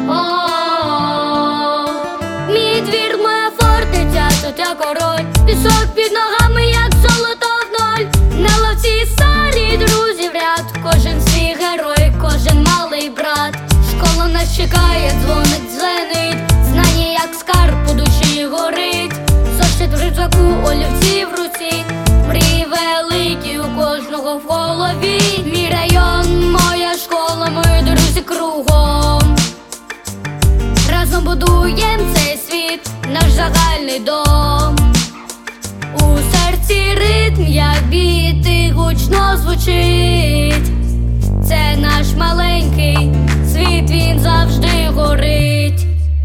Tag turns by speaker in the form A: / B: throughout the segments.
A: Мій двір, моя фортеця, тут я король. Пісок під ногами, як золото в ноль. На лавці старі друзі в ряд. Кожен свій герой, кожен малий брат. Школа нас чекає, дзвонить, дзвенить. Знання, як скарб, у душі горить. Зошит в рюкзаку, олівці в руці. Мрії великі у кожного в голові. Мій район, моя школа, мої друзі кругом. Разом будуєм цей світ, наш загальний дом. У серці ритм, як біти, гучно звучить. Це наш маленький світ, він завжди горить.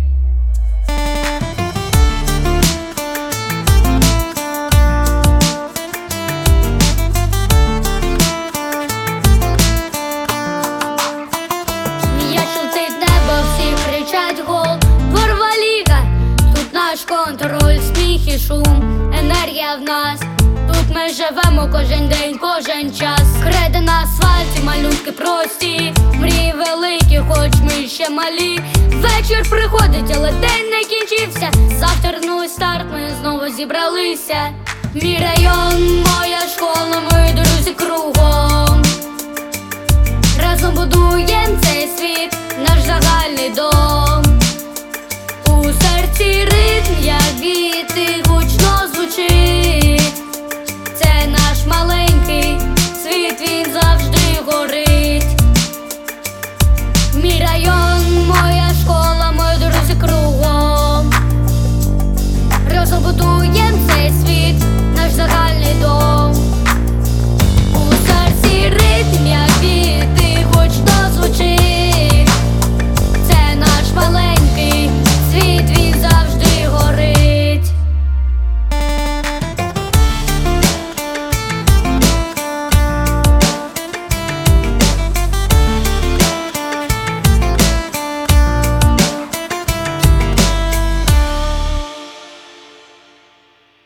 A: Наш контроль, сміх і шум, енергія в нас. Тут ми живемо кожен день, кожен час. Креди на асфальті, малюнки прості. Мрії великі, хоч ми ще малі. Вечір приходить, але день не кінчився. Завтра новий старт, ми знову зібралися. Мій район, моя школа, мої друзі кругом. Разом будуєм цей світ, наш загальний дом. У серці ритм, як біти, гучно звучить. Це наш маленький світ, він завжди горить. Мій район, моя школа, мої друзі кругом. Разом будуєм цей світ, наш загальний дом.